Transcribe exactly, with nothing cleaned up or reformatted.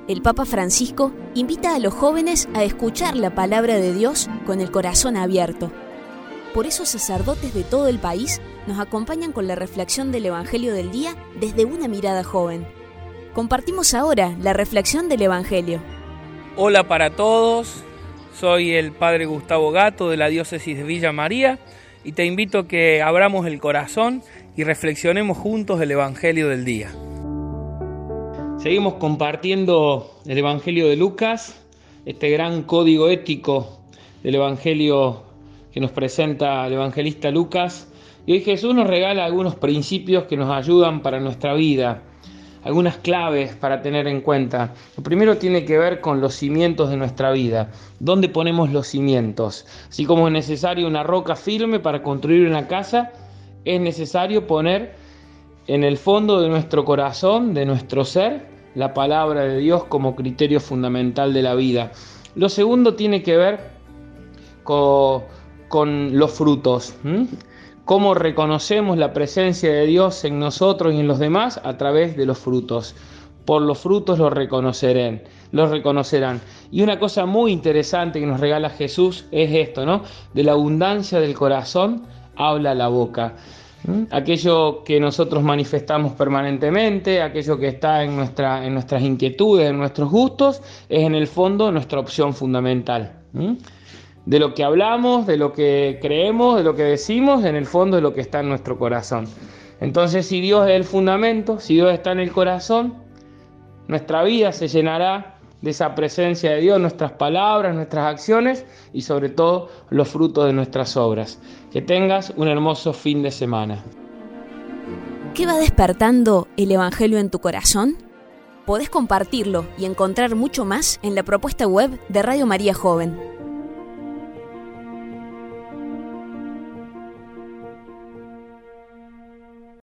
el Papa Francisco invita a los jóvenes a escuchar la palabra de Dios con el corazón abierto. Por eso sacerdotes de todo el país nos acompañan con la reflexión del Evangelio del día desde una mirada joven. Compartimos ahora la reflexión del Evangelio. Hola para todos, soy el Padre Gustavo Gato de la Diócesis de Villa María y te invito a que abramos el corazón y reflexionemos juntos el Evangelio del día. Seguimos compartiendo el Evangelio de Lucas, este gran código ético del Evangelio que nos presenta el evangelista Lucas. Y hoy Jesús nos regala algunos principios que nos ayudan para nuestra vida, algunas claves para tener en cuenta. Lo primero tiene que ver con los cimientos de nuestra vida. ¿Dónde ponemos los cimientos? Así como es necesario una roca firme para construir una casa, es necesario poner en el fondo de nuestro corazón, de nuestro ser, la palabra de Dios como criterio fundamental de la vida. Lo segundo tiene que ver con, con los frutos. ¿Mm? Cómo reconocemos la presencia de Dios en nosotros y en los demás a través de los frutos. Por los frutos los reconocerán, los reconocerán. Y una cosa muy interesante que nos regala Jesús es esto, ¿no? De la abundancia del corazón habla la boca. ¿Mm? Aquello que nosotros manifestamos permanentemente, aquello que está en, nuestra, en nuestras inquietudes, en nuestros gustos, es en el fondo nuestra opción fundamental. ¿Mm? De lo que hablamos, de lo que creemos, de lo que decimos, en el fondo es lo que está en nuestro corazón. Entonces, si Dios es el fundamento, si Dios está en el corazón, nuestra vida se llenará de esa presencia de Dios, nuestras palabras, nuestras acciones y sobre todo los frutos de nuestras obras. Que tengas un hermoso fin de semana. ¿Qué va despertando el Evangelio en tu corazón? Podés compartirlo y encontrar mucho más en la propuesta web de Radio María Joven.